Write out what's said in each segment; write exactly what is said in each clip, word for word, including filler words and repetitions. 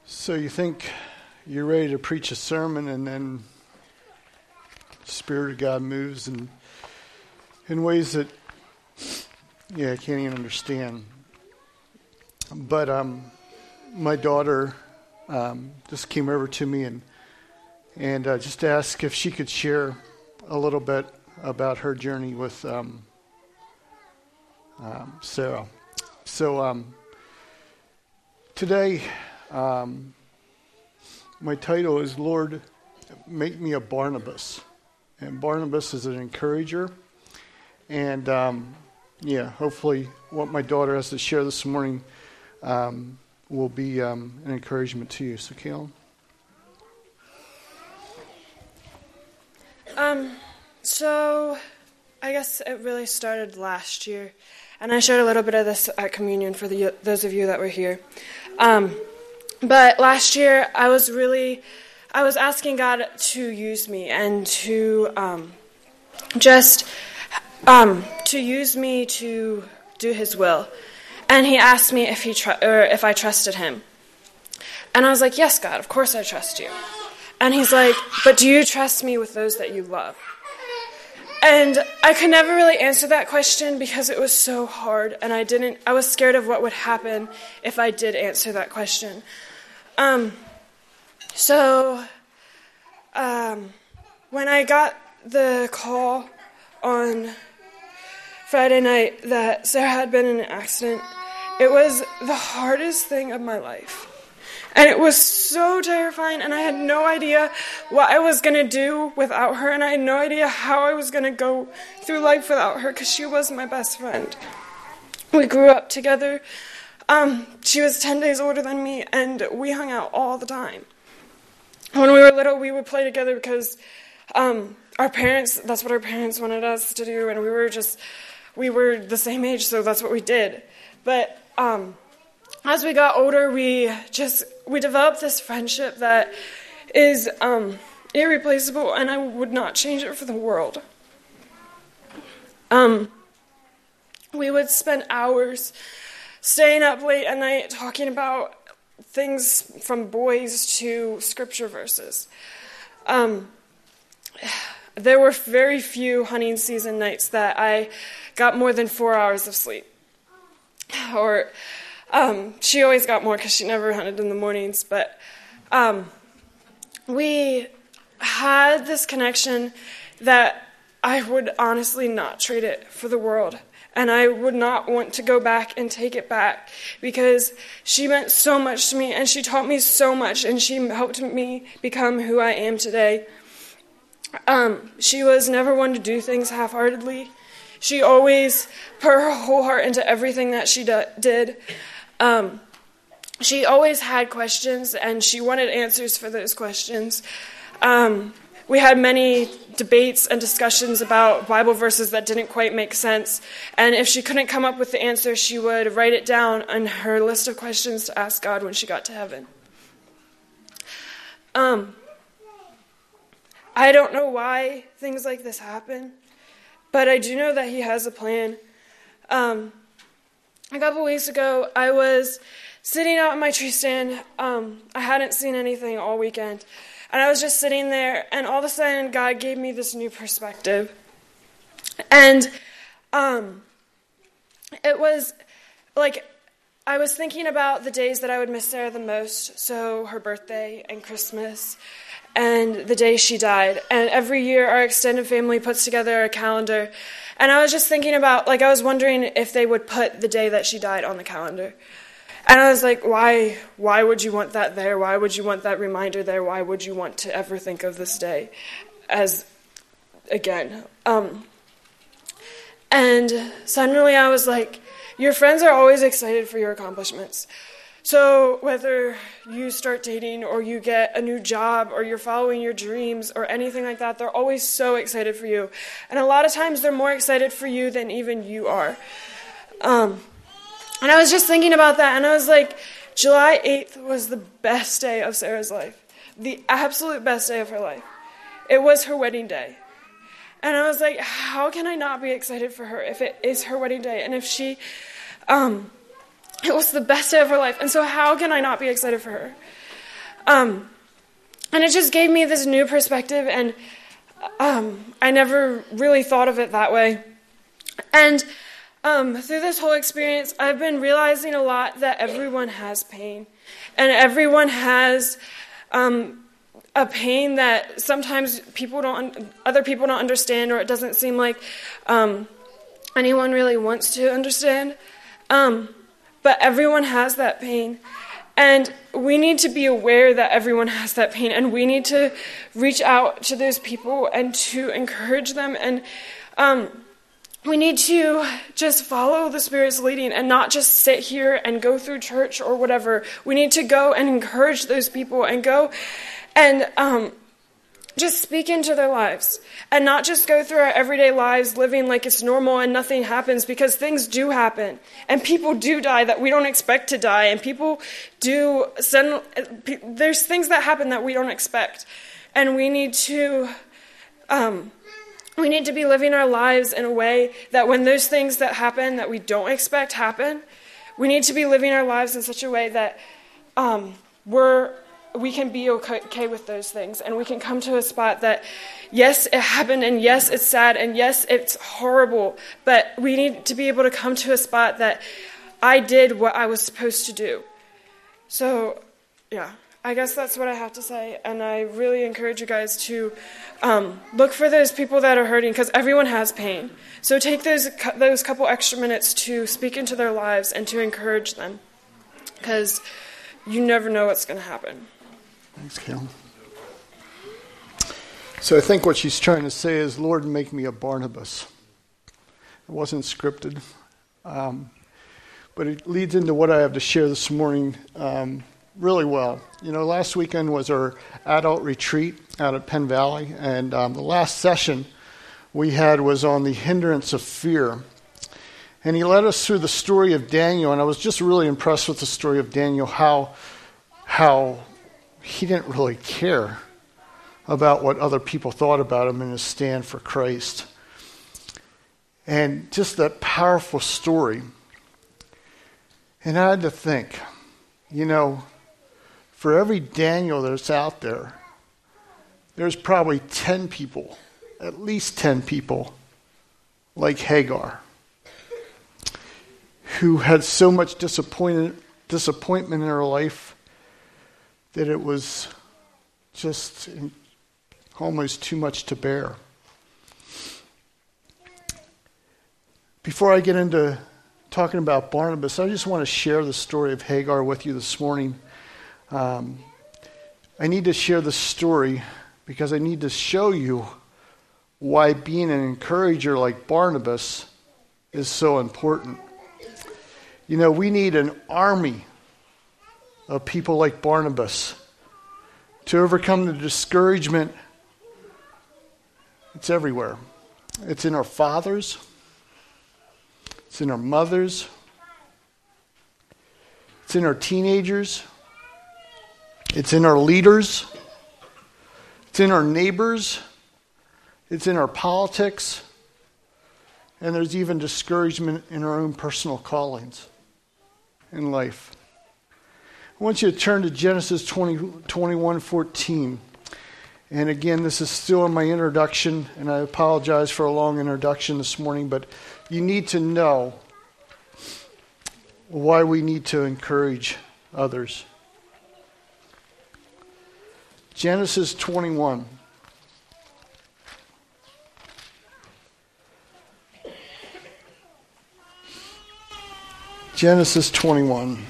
So you think you're ready to preach a sermon, and then the Spirit of God moves in in ways that, yeah, I can't even understand. But um, my daughter um, just came over to me and and uh, just asked if she could share a little bit about her journey with um, um, Sarah. So um, today. Um, my title is, Lord, Make Me a Barnabas. And Barnabas is an encourager. And, um, yeah, hopefully what my daughter has to share this morning um, will be um, an encouragement to you. So, Kaylin? Um, so I guess it really started last year. And I shared a little bit of this at communion for the, those of you that were here. Um But last year, I was really, I was asking God to use me and to um, just, um, to use me to do His will. And He asked me if he tr- or if I trusted Him. And I was like, yes, God, of course I trust you. And He's like, but do you trust me with those that you love? And I could never really answer that question because it was so hard. And I didn't, I was scared of what would happen if I did answer that question. Um, so, um, when I got the call on Friday night that Sarah had been in an accident, it was the hardest thing of my life. And it was so terrifying, and I had no idea what I was going to do without her, and I had no idea how I was going to go through life without her, because she was my best friend. We grew up together. Um, she was ten days older than me, and we hung out all the time. When we were little, we would play together because um, our parents, that's what our parents wanted us to do, and we were just, we were the same age, so that's what we did. But um, as we got older, we just, we developed this friendship that is um, irreplaceable, and I would not change it for the world. Um, we would spend hours staying up late at night talking about things from boys to scripture verses. Um, there were very few hunting season nights that I got more than four hours of sleep. Or um, she always got more because she never hunted in the mornings. But um, we had this connection that I would honestly not trade it for the world. And I would not want to go back and take it back because she meant so much to me and she taught me so much and she helped me become who I am today. Um, she was never one to do things half-heartedly. She always put her whole heart into everything that she do- did. Um, she always had questions and she wanted answers for those questions. Um, We had many debates and discussions about Bible verses that didn't quite make sense. And if she couldn't come up with the answer, she would write it down on her list of questions to ask God when she got to heaven. Um, I don't know why things like this happen, but I do know that He has a plan. Um, a couple weeks ago, I was sitting out in my tree stand. Um, I hadn't seen anything all weekend. And I was just sitting there, and all of a sudden, God gave me this new perspective. And um, it was like I was thinking about the days that I would miss Sarah the most, so her birthday and Christmas and the day she died. And every year, our extended family puts together a calendar. And I was just thinking about, like, I was wondering if they would put the day that she died on the calendar. And I was like, why why would you want that there? Why would you want that reminder there? Why would you want to ever think of this day as, again? Um, and suddenly I was like, your friends are always excited for your accomplishments. So whether you start dating or you get a new job or you're following your dreams or anything like that, they're always so excited for you. And a lot of times they're more excited for you than even you are. Um And I was just thinking about that, and I was like, July eighth was the best day of Sarah's life. The absolute best day of her life. It was her wedding day. And I was like, how can I not be excited for her if it is her wedding day? And if she, um, it was the best day of her life. And so how can I not be excited for her? Um, and it just gave me this new perspective, and um, I never really thought of it that way. And um, through this whole experience, I've been realizing a lot that everyone has pain, and everyone has um, a pain that sometimes people don't, other people don't understand, or it doesn't seem like um, anyone really wants to understand. Um, but everyone has that pain. And we need to be aware that everyone has that pain, and we need to reach out to those people and to encourage them. And um, we need to just follow the Spirit's leading and not just sit here and go through church or whatever. We need to go and encourage those people and go and um, just speak into their lives, and not just go through our everyday lives living like it's normal and nothing happens, because things do happen, and people do die that we don't expect to die, and people do send, there's things that happen that we don't expect, and we need to um, we need to be living our lives in a way that when those things that happen that we don't expect happen, we need to be living our lives in such a way that um, we're we can be okay with those things, and we can come to a spot that, yes, it happened, and yes, it's sad, and yes, it's horrible, but we need to be able to come to a spot that I did what I was supposed to do. So, yeah, I guess that's what I have to say, and I really encourage you guys to um, look for those people that are hurting, because everyone has pain. So take those those couple extra minutes to speak into their lives and to encourage them, because you never know what's going to happen. Thanks, Cal. So I think what she's trying to say is, Lord, make me a Barnabas. It wasn't scripted, um, but it leads into what I have to share this morning um, really well. You know, last weekend was our adult retreat out at Penn Valley, and um, the last session we had was on the hindrance of fear. And he led us through the story of Daniel, and I was just really impressed with the story of Daniel, how how he didn't really care about what other people thought about him in his stand for Christ. And just that powerful story. And I had to think, you know, for every Daniel that's out there, there's probably ten people, at least ten people, like Hagar, who had so much disappointment, disappointment in her life that it was just almost too much to bear. Before I get into talking about Barnabas, I just want to share the story of Hagar with you this morning. Um, I need to share this story because I need to show you why being an encourager like Barnabas is so important. You know, we need an army of people like Barnabas to overcome the discouragement. It's everywhere. It's in our fathers. It's in our mothers. It's in our teenagers. It's in our leaders. It's in our neighbors. It's in our politics. And there's even discouragement in our own personal callings in life. I want you to turn to Genesis twenty, twenty-one fourteen. And again, this is still in my introduction, and I apologize for a long introduction this morning, but you need to know why we need to encourage others. Genesis twenty-one. Genesis twenty-one.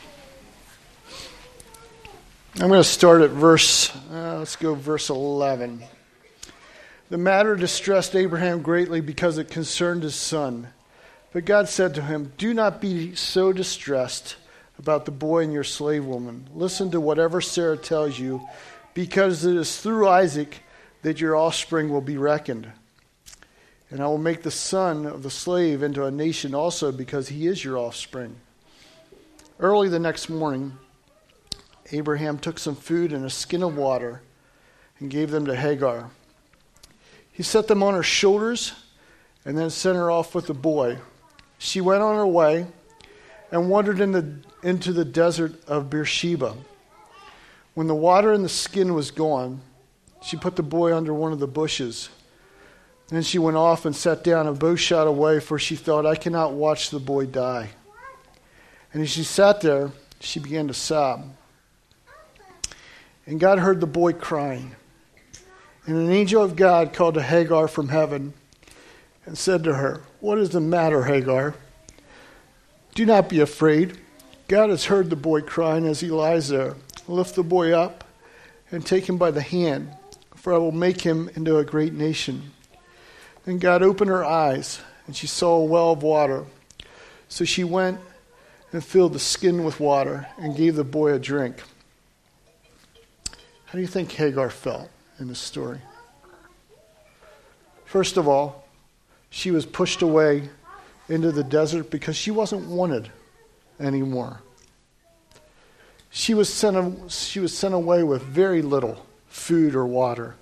I'm going to start at verse, uh, let's go verse eleven. The matter distressed Abraham greatly because it concerned his son. But God said to him, do not be so distressed about the boy and your slave woman. Listen to whatever Sarah tells you, because it is through Isaac that your offspring will be reckoned. And I will make the son of the slave into a nation also, because he is your offspring. Early the next morning, Abraham took some food and a skin of water and gave them to Hagar. He set them on her shoulders and then sent her off with the boy. She went on her way and wandered in the, into the desert of Beersheba. When the water in the skin was gone, she put the boy under one of the bushes. Then she went off and sat down a bow shot away, for she thought, I cannot watch the boy die. And as she sat there, she began to sob. And God heard the boy crying. And an angel of God called to Hagar from heaven and said to her, What is the matter, Hagar? Do not be afraid. God has heard the boy crying as he lies there. Lift the boy up and take him by the hand, for I will make him into a great nation. Then God opened her eyes, and she saw a well of water. So she went and filled the skin with water and gave the boy a drink. How do you think Hagar felt in this story? First of all, she was pushed away into the desert because she wasn't wanted anymore. She was sent, she was sent away with very little food or water.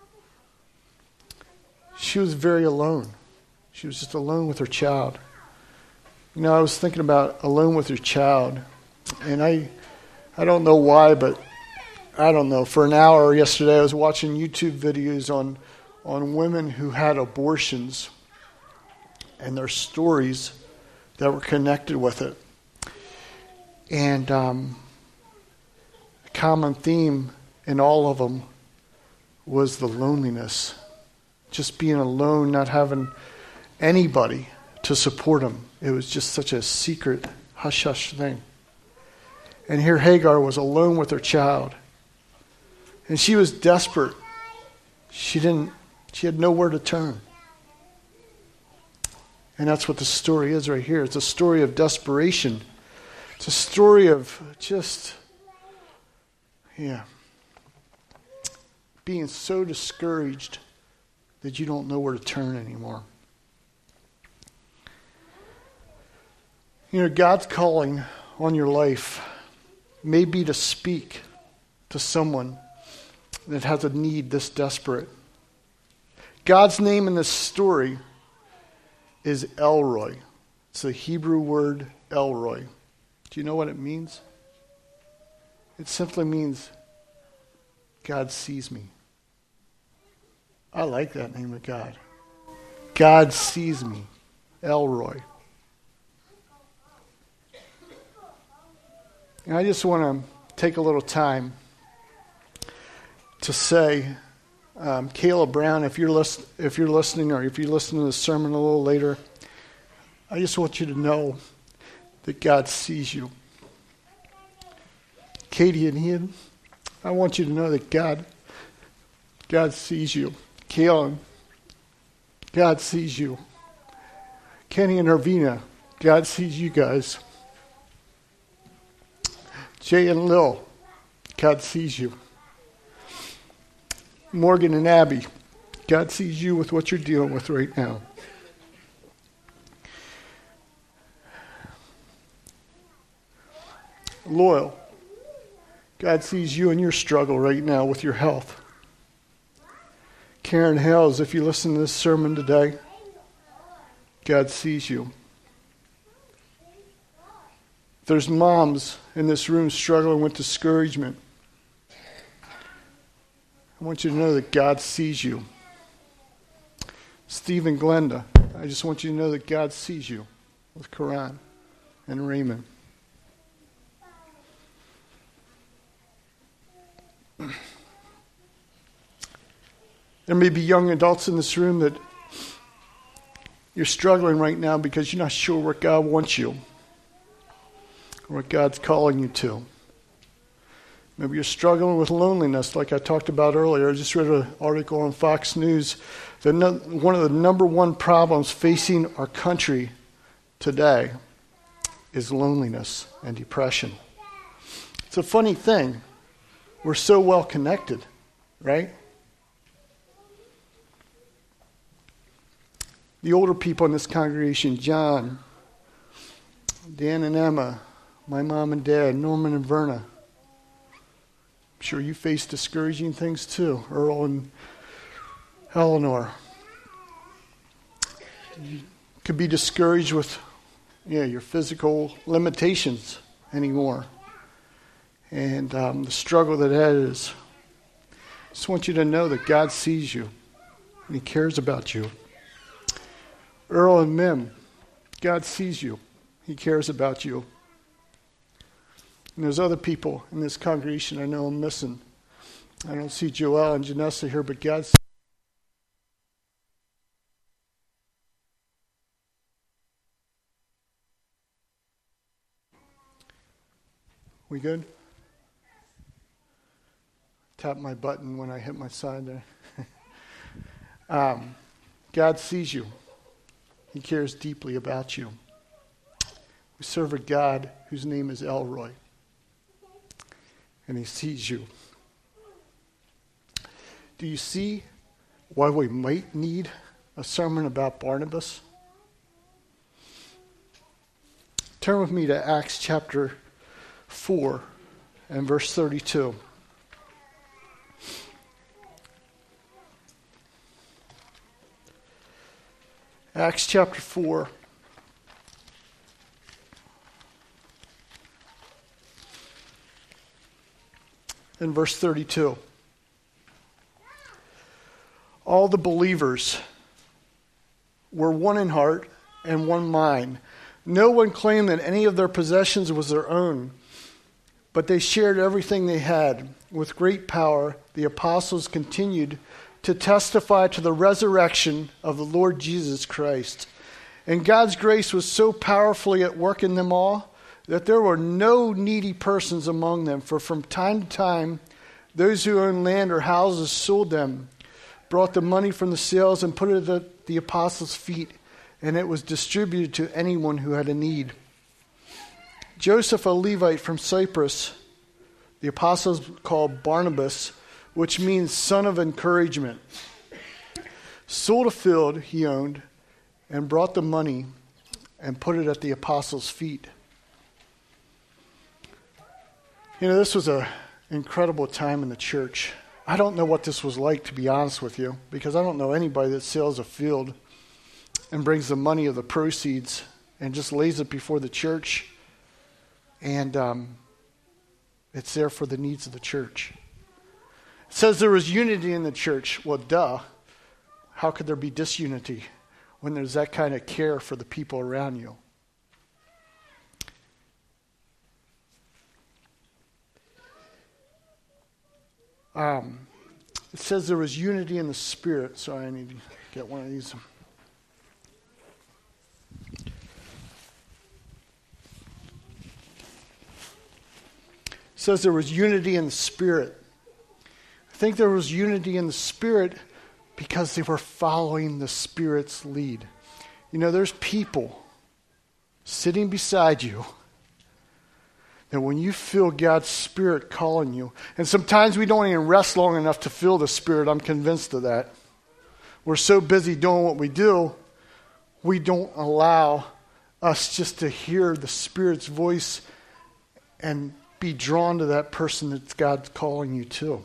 She was very alone. She was just alone with her child. You know, I was thinking about alone with her child, and I, I don't know why, but I don't know. For an hour yesterday, I was watching YouTube videos on, on women who had abortions and their stories that were connected with it. And um, a common theme in all of them was the loneliness. Just being alone, not having anybody to support them. It was just such a secret, hush-hush thing. And here Hagar was alone with her child. And she was desperate. She didn't, she had nowhere to turn. And that's what the story is right here. It's a story of desperation. It's a story of just, yeah, being so discouraged that you don't know where to turn anymore. You know, God's calling on your life may be to speak to someone that has a need this desperate. God's name in this story is Elroy. It's the Hebrew word Elroy. Do you know what it means? It simply means God sees me. I like that name of God. God sees me. Elroy. And I just want to take a little time to say, um, Caleb Brown, if you're list- if you're listening, or if you listen to the sermon a little later, I just want you to know that God sees you. Katie and Ian, I want you to know that God, God sees you. Kaylin, God sees you. Kenny and Arvina, God sees you guys. Jay and Lil, God sees you. Morgan and Abby, God sees you with what you're dealing with right now. Loyal, God sees you in your struggle right now with your health. Karen Hales, if you listen to this sermon today, God sees you. There's moms in this room struggling with discouragement. I want you to know that God sees you. Steve and Glenda, I just want you to know that God sees you with Karan and Raymond. There may be young adults in this room that you're struggling right now because you're not sure where God wants you or what God's calling you to. Maybe you're struggling with loneliness like I talked about earlier. I just read an article on Fox News that no, one of the number one problems facing our country today is loneliness and depression. It's a funny thing. We're so well connected, right? The older people in this congregation, John, Dan and Emma, my mom and dad, Norman and Verna. I'm sure you face discouraging things too, Earl and Eleanor. You could be discouraged with yeah, your physical limitations anymore. and um, the struggle that that is. I just want you to know that God sees you and He cares about you. Earl and Mim, God sees you. He cares about you. And there's other people in this congregation I know I'm missing. I don't see Joelle and Janessa here, but God sees. We good? Tap my button when I hit my side there. um, God sees you. He cares deeply about you. We serve a God whose name is Elroy, and He sees you. Do you see why we might need a sermon about Barnabas? Turn with me to Acts chapter four and verse thirty-two. Acts chapter four. And verse thirty-two. All the believers were one in heart and one mind. No one claimed that any of their possessions was their own, but they shared everything they had. With great power, the apostles continued to testify to the resurrection of the Lord Jesus Christ. And God's grace was so powerfully at work in them all that there were no needy persons among them. For from time to time, those who owned land or houses sold them, brought the money from the sales and put it at the apostles' feet, and it was distributed to anyone who had a need. Joseph, a Levite from Cyprus, the apostles called Barnabas, which means son of encouragement, sold a field he owned and brought the money and put it at the apostles' feet. You know, this was an incredible time in the church. I don't know what this was like, to be honest with you, because I don't know anybody that sells a field and brings the money of the proceeds and just lays it before the church, and um, it's there for the needs of the church. It says there was unity in the church. Well, duh. How could there be disunity when there's that kind of care for the people around you? Um, it says there was unity in the Spirit. Sorry, I need to get one of these. It says there was unity in the Spirit. I think there was unity in the Spirit because they were following the Spirit's lead. You know, there's people sitting beside you that when you feel God's Spirit calling you, and sometimes we don't even rest long enough to feel the Spirit, I'm convinced of that. We're so busy doing what we do, we don't allow us just to hear the Spirit's voice and be drawn to that person that God's calling you to.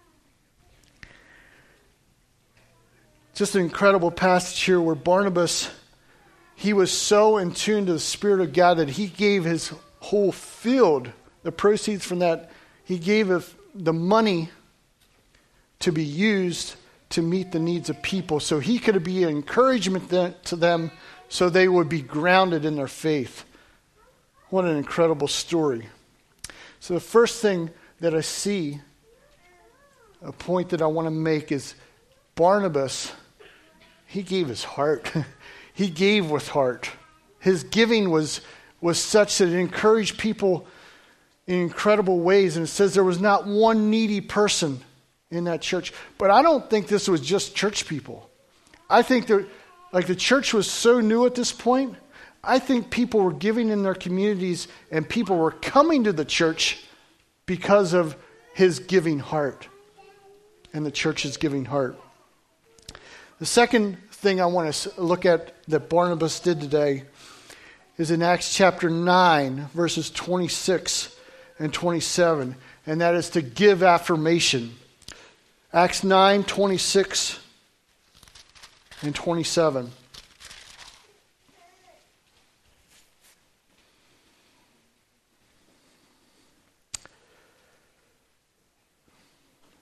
Just an incredible passage here where Barnabas, he was so in tune to the Spirit of God that he gave his whole field, the proceeds from that, he gave the money to be used to meet the needs of people. So he could be an encouragement to them so they would be grounded in their faith. What an incredible story. So the first thing that I see, a point that I want to make is Barnabas, he gave his heart. He gave with heart. His giving was, was such that it encouraged people in incredible ways. And it says there was not one needy person in that church. But I don't think this was just church people. I think that, like, the church was so new at this point, I think people were giving in their communities and people were coming to the church because of his giving heart and the church's giving heart. The second thing I want to look at that Barnabas did today is in Acts chapter nine, verses twenty-six and twenty-seven, and that is to give affirmation. Acts nine, twenty-six and twenty-seven.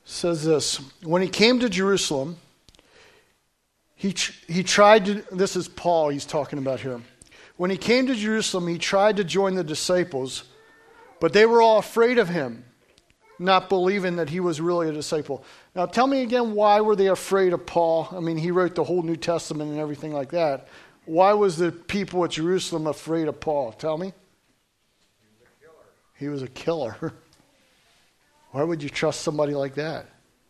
says this, when he came to Jerusalem, he tr- he tried to, this is Paul he's talking about here. When he came to Jerusalem, he tried to join the disciples, but they were all afraid of him, not believing that he was really a disciple. Now tell me again, why were they afraid of Paul? I mean, he wrote the whole New Testament and everything like that. Why was the people at Jerusalem afraid of Paul? Tell me. He was a killer. He was a killer. Why would you trust somebody like that?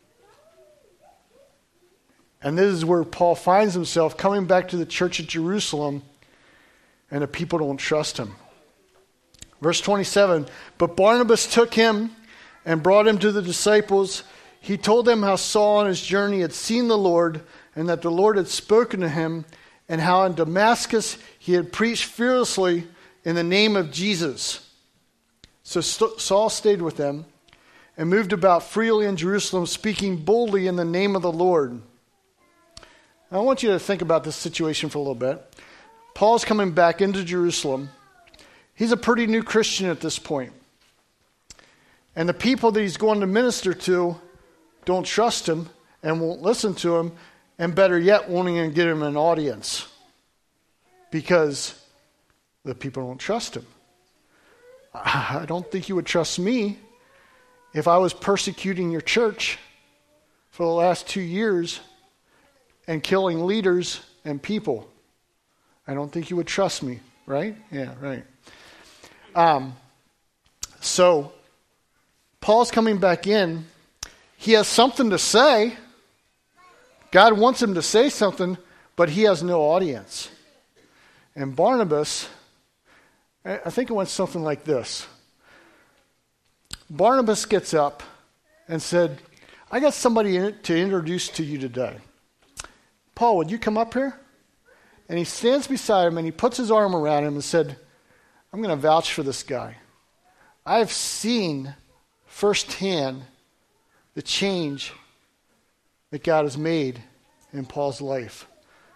And this is where Paul finds himself coming back to the church at Jerusalem, and the people don't trust him. Verse twenty-seven, but Barnabas took him and brought him to the disciples. He told them how Saul on his journey had seen the Lord, and that the Lord had spoken to him, and how in Damascus he had preached fearlessly in the name of Jesus. So St- Saul stayed with them and moved about freely in Jerusalem, speaking boldly in the name of the Lord. Now, I want you to think about this situation for a little bit. Paul's coming back into Jerusalem. He's a pretty new Christian at this point. And the people that he's going to minister to don't trust him and won't listen to him, and better yet, won't even get him an audience because the people don't trust him. I don't think you would trust me if I was persecuting your church for the last two years and killing leaders and people. I don't think you would trust me, right? Yeah, right. Um, so, Paul's coming back in. He has something to say. God wants him to say something, but he has no audience. And Barnabas, I think it went something like this. Barnabas gets up and said, I got somebody in to introduce to you today. Paul, would you come up here? And he stands beside him and he puts his arm around him and said, I'm going to vouch for this guy. I've seen firsthand the change that God has made in Paul's life.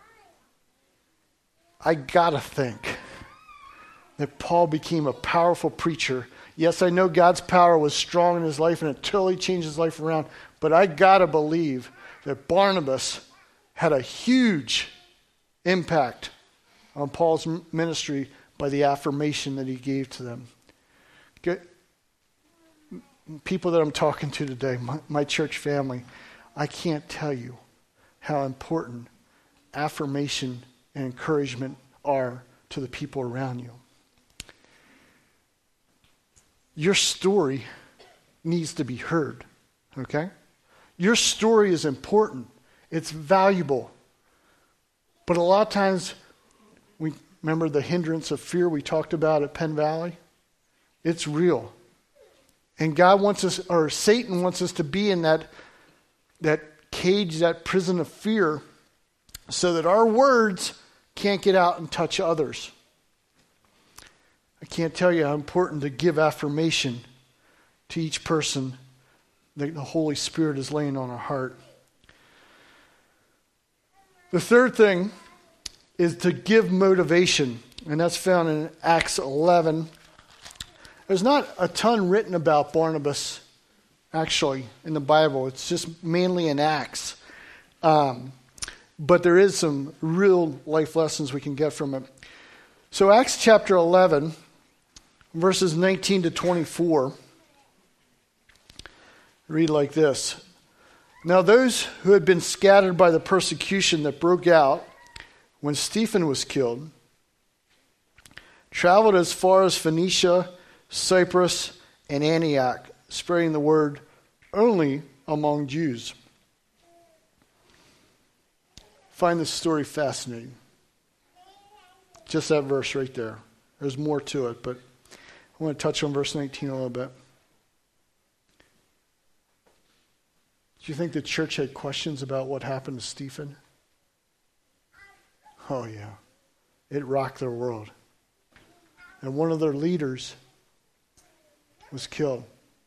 I gotta think that Paul became a powerful preacher. Yes, I know God's power was strong in his life and it totally changed his life around, but I gotta believe that Barnabas had a huge impact on Paul's ministry by the affirmation that he gave to them. Get, people that I'm talking to today, my, my church family, I can't tell you how important affirmation and encouragement are to the people around you. Your story needs to be heard, okay? Your story is important. It's valuable. But a lot of times, we remember the hindrance of fear we talked about at Penn Valley? It's real. And God wants us, or Satan wants us to be in that, that cage, that prison of fear, so that our words can't get out and touch others. I can't tell you how important to give affirmation to each person that the Holy Spirit is laying on our heart. The third thing is to give motivation, and that's found in Acts eleven. There's not a ton written about Barnabas, actually, in the Bible. It's just mainly in Acts. Um, but there is some real life lessons we can get from it. So Acts chapter eleven, verses nineteen to twenty-four, read like this. Now those who had been scattered by the persecution that broke out when Stephen was killed traveled as far as Phoenicia, Cyprus, and Antioch, spreading the word only among Jews. Find this story fascinating. Just that verse right there. There's more to it, but I want to touch on verse nineteen a little bit. Do you think the church had questions about what happened to Stephen? Oh, yeah. It rocked their world. And one of their leaders was killed.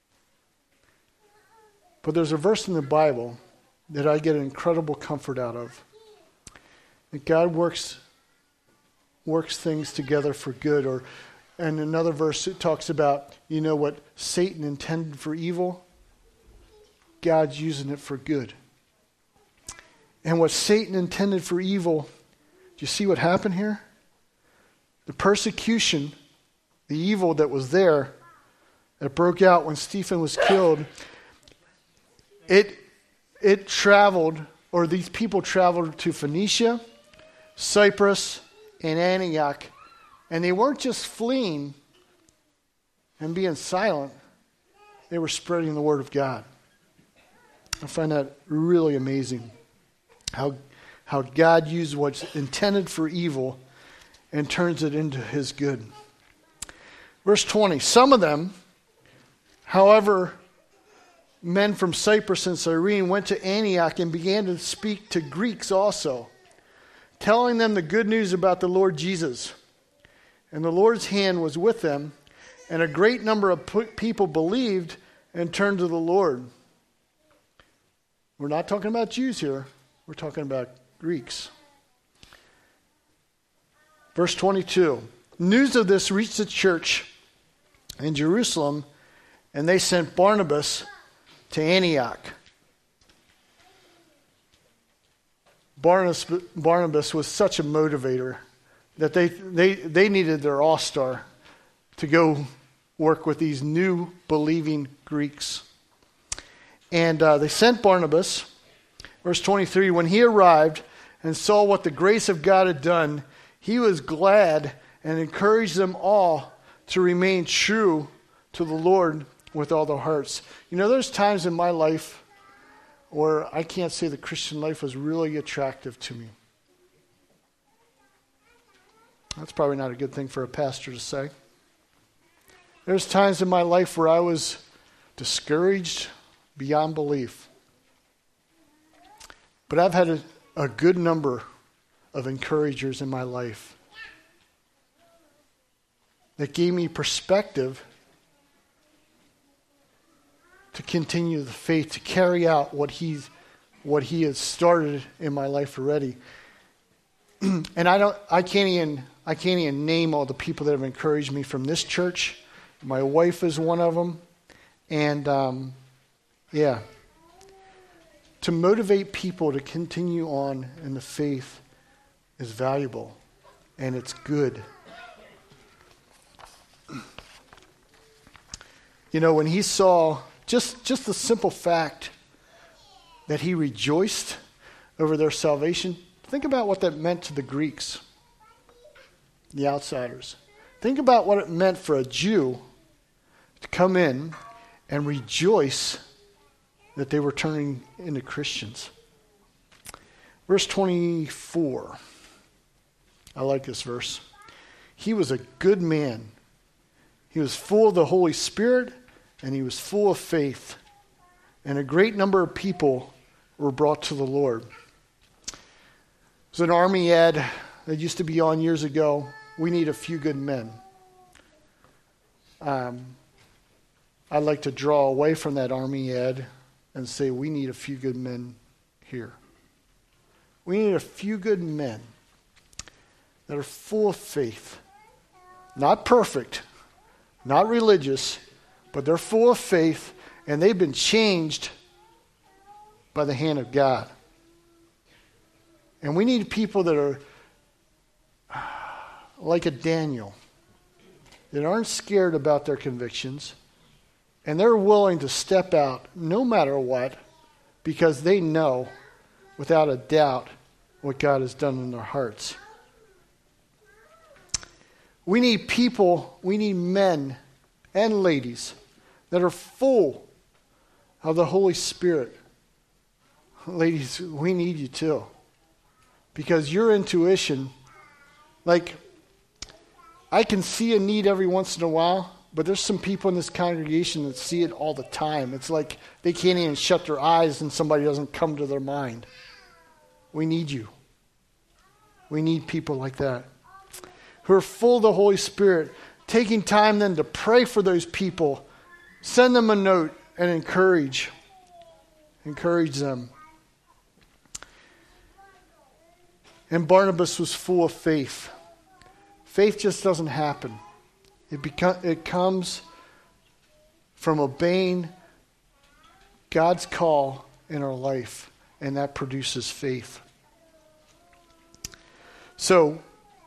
But there's a verse in the Bible that I get incredible comfort out of. That God works works things together for good. Or, and another verse it talks about, you know, what Satan intended for evil, God's using it for good. And what Satan intended for evil, do you see what happened here? The persecution, the evil that was there, that broke out when Stephen was killed, it it traveled, or these people traveled to Phoenicia, Cyprus, and Antioch. And they weren't just fleeing and being silent. They were spreading the word of God. I find that really amazing. How, how God used what's intended for evil and turns it into his good. Verse twenty, some of them, however, men from Cyprus and Cyrene went to Antioch and began to speak to Greeks also, telling them the good news about the Lord Jesus. And the Lord's hand was with them, and a great number of people believed and turned to the Lord. We're not talking about Jews here. We're talking about Greeks. Verse twenty-two. News of this reached the church in Jerusalem, and they sent Barnabas to Antioch. Barnabas, Barnabas was such a motivator that they, they, they needed their all-star to go work with these new believing Greeks. And uh, they sent Barnabas. Verse twenty-three, when he arrived and saw what the grace of God had done, he was glad and encouraged them all to remain true to the Lord with all their hearts. You know, there's times in my life where I can't say the Christian life was really attractive to me. That's probably not a good thing for a pastor to say. There's times in my life where I was discouraged beyond belief. But I've had a, a good number of encouragers in my life that gave me perspective to continue the faith, to carry out what he's what he has started in my life already. And I don't I can't even I can't even name all the people that have encouraged me from this church. My wife is one of them. And um, yeah. To motivate people to continue on in the faith is valuable, and it's good. You know, when he saw just, just the simple fact that he rejoiced over their salvation, think about what that meant to the Greeks, the outsiders. Think about what it meant for a Jew to come in and rejoice that they were turning into Christians. Verse twenty-four. I like this verse. He was a good man. He was full of the Holy Spirit, and he was full of faith. And a great number of people were brought to the Lord. There's an army ad that used to be on years ago. We need a few good men. Um, I'd like to draw away from that army ad and say we need a few good men here. We need a few good men that are full of faith. Not perfect, not religious, but they're full of faith, and they've been changed by the hand of God. And we need people that are like a Daniel, that aren't scared about their convictions, and they're willing to step out no matter what, because they know, without a doubt, what God has done in their hearts. We need people, we need men and ladies that are full of the Holy Spirit. Ladies, we need you too. Because your intuition, like, I can see a need every once in a while, but there's some people in this congregation that see it all the time. It's like they can't even shut their eyes and somebody doesn't come to their mind. We need you. We need people like that, who are full of the Holy Spirit, taking time then to pray for those people, send them a note and encourage. Encourage them. And Barnabas was full of faith. Faith just doesn't happen. It, beco- it comes from obeying God's call in our life, and that produces faith. So,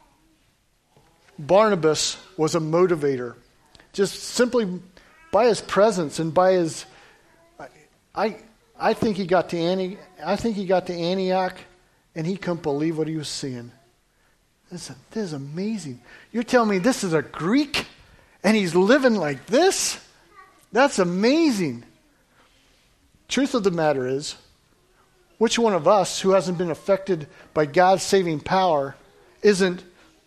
Barnabas was a motivator. Just simply by his presence and by his, I, I think he got to Anti, I think he got to Antioch, and he couldn't believe what he was seeing. This, this is amazing. You're telling me this is a Greek, and he's living like this? That's amazing. Truth of the matter is, which one of us who hasn't been affected by God's saving power isn't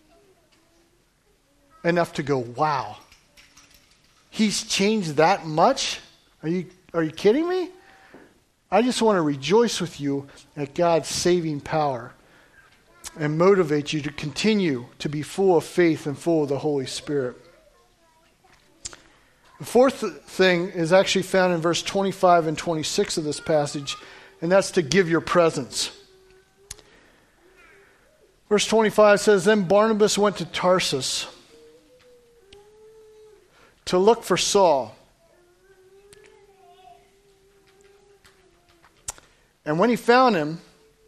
enough to go, wow, he's changed that much? Are you are you kidding me? I just want to rejoice with you at God's saving power and motivate you to continue to be full of faith and full of the Holy Spirit. The fourth thing is actually found in verse twenty-five and twenty-six of this passage, and that's to give your presence. Verse twenty-five says, Then Barnabas went to Tarsus to look for Saul. And when he found him,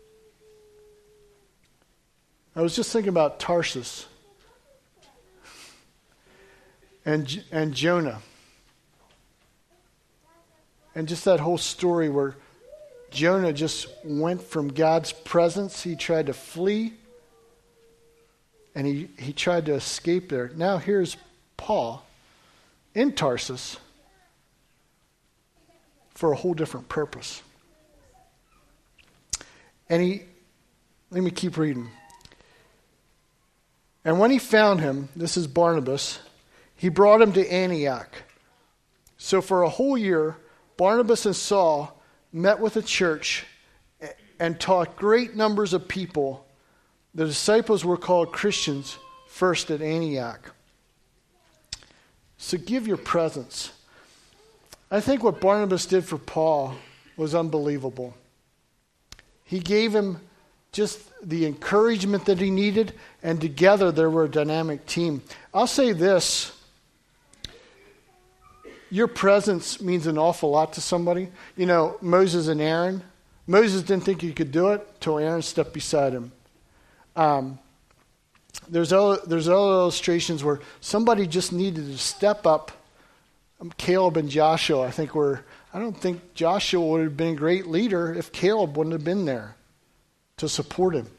I was just thinking about Tarsus and, and Jonah. And just that whole story where Jonah just went from God's presence. He tried to flee, and he, he tried to escape there. Now here's Paul in Tarsus for a whole different purpose. And he, let me keep reading. And when he found him, this is Barnabas, he brought him to Antioch. So for a whole year, Barnabas and Saul met with the church and taught great numbers of people. The disciples were called Christians first at Antioch. So give your presence. I think what Barnabas did for Paul was unbelievable. He gave him just the encouragement that he needed, and together they were a dynamic team. I'll say this. Your presence means an awful lot to somebody. You know, Moses and Aaron. Moses didn't think he could do it until Aaron stepped beside him. Um, there's other, there's other illustrations where somebody just needed to step up. Um, Caleb and Joshua, I think were, I don't think Joshua would have been a great leader if Caleb wouldn't have been there to support him.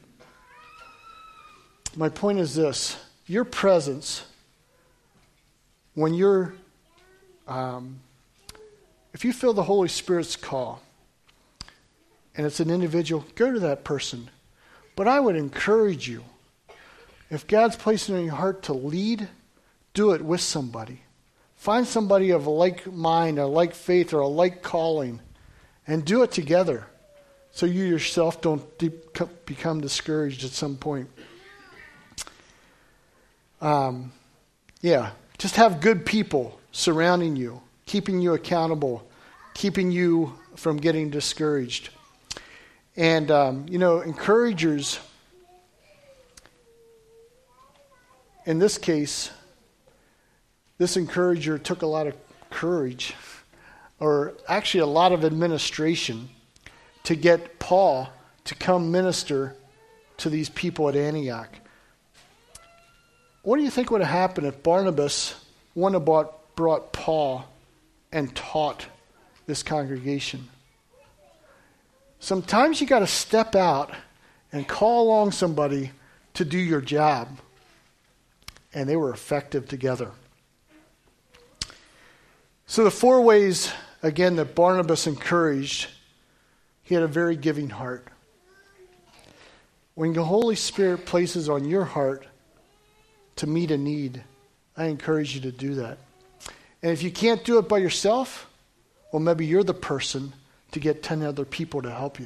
My point is this. Your presence, when you're Um, if you feel the Holy Spirit's call, and it's an individual, go to that person. But I would encourage you, if God's placed it in your heart to lead, do it with somebody. Find somebody of a like mind, a like faith, or a like calling, and do it together, so you yourself don't de- become discouraged at some point. Um, yeah, just have good people surrounding you, keeping you accountable, keeping you from getting discouraged. And, um, you know, encouragers, in this case, this encourager took a lot of courage, or actually a lot of administration, to get Paul to come minister to these people at Antioch. What do you think would have happened if Barnabas wouldn't have brought brought Paul and taught this congregation? Sometimes you got to step out and call along somebody to do your job. And they were effective together. So the four ways, again, that Barnabas encouraged, he had a very giving heart. When the Holy Spirit places on your heart to meet a need, I encourage you to do that. And if you can't do it by yourself, well, maybe you're the person to get ten other people to help you.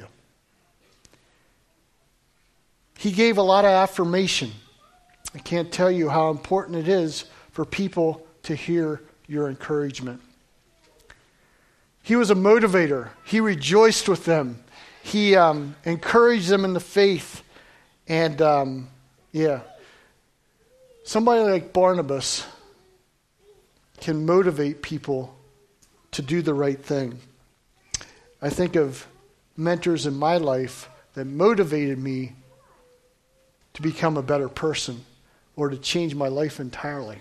He gave a lot of affirmation. I can't tell you how important it is for people to hear your encouragement. He was a motivator. He rejoiced with them. He um, encouraged them in the faith. And, um, yeah, somebody like Barnabas can motivate people to do the right thing. I think of mentors in my life that motivated me to become a better person or to change my life entirely.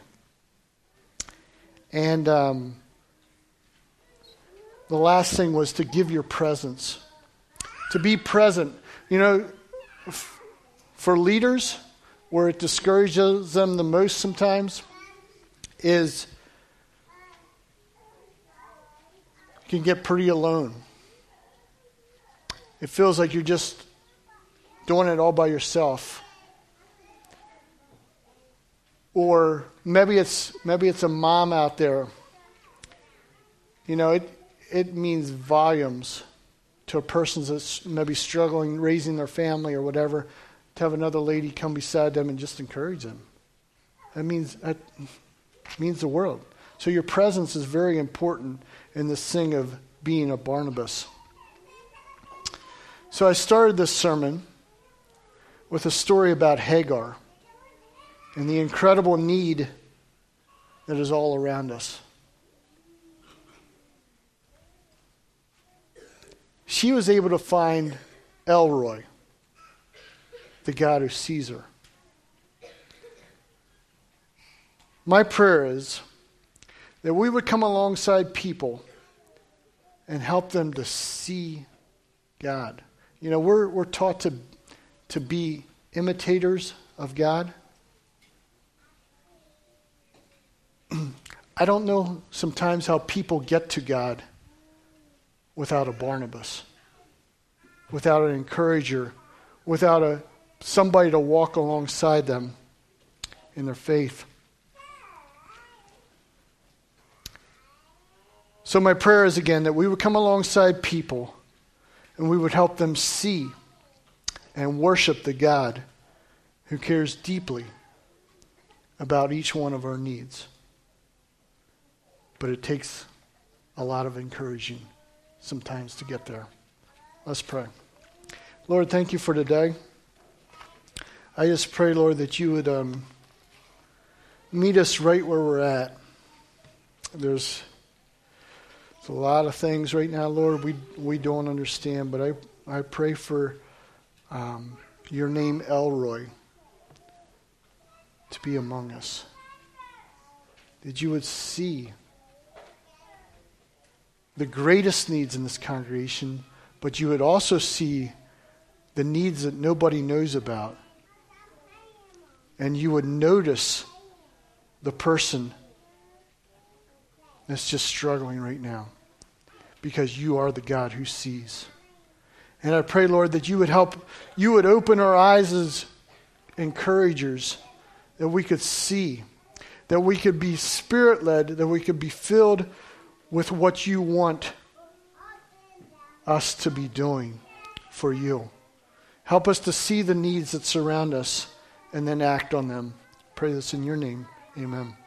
And um, the last thing was to give your presence. To be present. You know, f- for leaders, where it discourages them the most sometimes is you can get pretty alone. It feels like you're just doing it all by yourself. Or maybe it's maybe it's a mom out there. You know, it it means volumes to a person that's maybe struggling raising their family or whatever, to have another lady come beside them and just encourage them. That means that means the world. So your presence is very important in this thing of being a Barnabas. So I started this sermon with a story about Hagar and the incredible need that is all around us. She was able to find Elroy, the God who sees her. My prayer is that we would come alongside people and help them to see God. You know, we're we're taught to to be imitators of God. I don't know sometimes how people get to God without a Barnabas, without an encourager, without a somebody to walk alongside them in their faith. So my prayer is again that we would come alongside people and we would help them see and worship the God who cares deeply about each one of our needs. But it takes a lot of encouraging sometimes to get there. Let's pray. Lord, thank you for today. I just pray, Lord, that you would um, meet us right where we're at. There's a lot of things right now, Lord, we we don't understand, but I, I pray for um, your name, Elroy, to be among us. That you would see the greatest needs in this congregation, but you would also see the needs that nobody knows about. And you would notice the person that's just struggling right now, because you are the God who sees. And I pray, Lord, that you would help, you would open our eyes as encouragers, that we could see, that we could be Spirit-led, that we could be filled with what you want us to be doing for you. Help us to see the needs that surround us and then act on them. Pray this in your name. Amen.